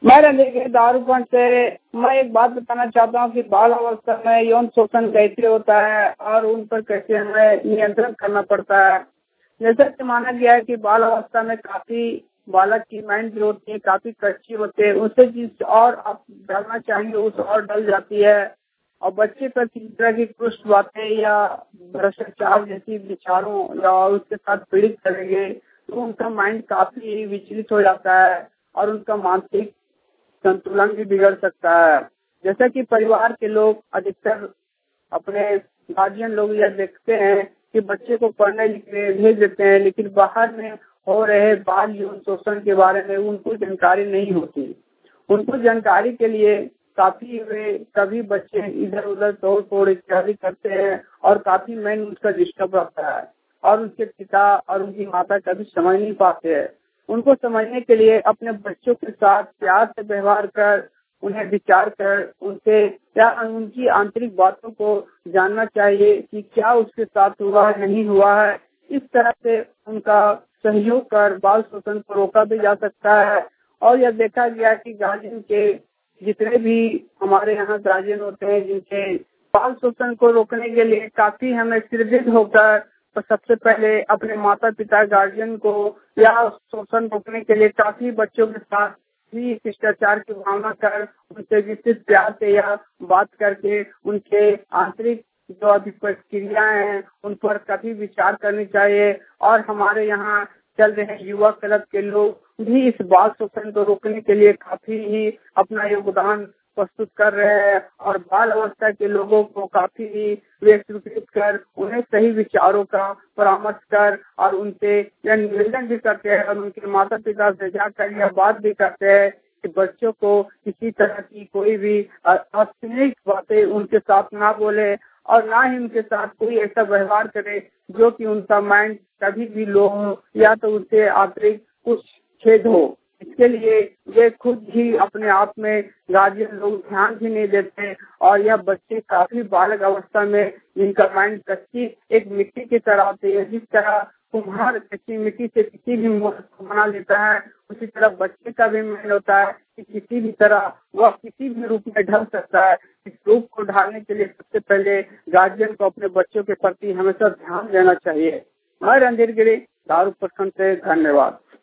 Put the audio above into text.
मैं रणधीर गिरी दारूपंड से मैं एक बात बताना चाहता हूँ कि बाल अवस्था में यौन शोषण कैसे होता है और उन पर कैसे हमें नियंत्रण करना पड़ता है। जैसा कि माना गया है कि बाल अवस्था में काफी बालक की माइंड जो होती है काफी कच्ची होती है, उससे जिस और आप डालना चाहेंगे उस और डल जाती है और बच्चे पर किसी तरह की कुछ बातें या भ्रष्टाचार जैसी विचारों या उसके साथ पीड़ित करेंगे तो उनका माइंड काफी विचलित हो जाता है और उनका मानसिक संतुलन भी बिगड़ सकता है। जैसा कि परिवार के लोग अधिकतर अपने गार्जियन लोग यह देखते हैं कि बच्चे को पढ़ने लिखने भेज देते हैं, लेकिन बाहर में हो रहे बाल यौन शोषण के बारे में उनको जानकारी नहीं होती। उनको जानकारी के लिए काफी वे कभी बच्चे इधर उधर तोड़ फोड़ इत्यादि करते हैं और काफी मैन उसका डिस्टर्ब रहता है और उनके पिता और उनकी माता कभी समझ नहीं पाते हैं। उनको समझने के लिए अपने बच्चों के साथ प्यार से व्यवहार कर उन्हें विचार कर उनसे या उनकी आंतरिक बातों को जानना चाहिए कि क्या उसके साथ हुआ है नहीं हुआ है। इस तरह से उनका सहयोग कर बाल शोषण को रोका भी जा सकता है। और यह देखा गया कि गार्जियन के जितने भी हमारे यहाँ गार्जियन होते हैं जिनके बाल शोषण को रोकने के लिए काफी हमें सुदृढ़ होकर तो सबसे पहले अपने माता पिता गार्जियन को या शोषण रोकने के लिए काफी बच्चों के साथ भी शिष्टाचार की भावना कर उनसे विस्तृत प्यार से या बात करके उनके आंतरिक जो अभी प्रक्रियाएं हैं उन पर कभी विचार करनी चाहिए। और हमारे यहाँ चल रहे युवा क्लब के लोग भी इस बाल शोषण को रोकने के लिए काफी ही अपना योगदान प्रस्तुत कर रहे हैं और बाल अवस्था के लोगों को काफी ही वे स्वीकृत कर उन्हें सही विचारों का परामर्श कर और उनसे यह निवेदन भी करते हैं और उनके माता पिता से जाकर यह बात भी करते हैं कि बच्चों को किसी तरह की कोई भी अश्लील बातें उनके साथ ना बोले और ना ही उनके साथ कोई ऐसा व्यवहार करे जो कि उनका माइंड कभी भी लो हो या तो उनसे आंतरिक कुछ छेद हो। इसके लिए वे खुद ही अपने आप में गार्जियन लोग ध्यान भी नहीं देते और यह बच्चे काफी बालक अवस्था में जिनका माइंड कच्ची एक मिट्टी की तरह होती है। जिस तरह कुम्हार कच्ची मिट्टी से किसी भी मूर्ति को बना लेता है उसी तरह बच्चे का भी माइंड होता है कि किसी भी तरह वह किसी भी रूप में ढल सकता है। इस रूप को ढालने के लिए सबसे पहले गार्जियन को अपने बच्चों के प्रति हमेशा ध्यान देना चाहिए। मैं रणधीर गिरी दारूपंड से धन्यवाद।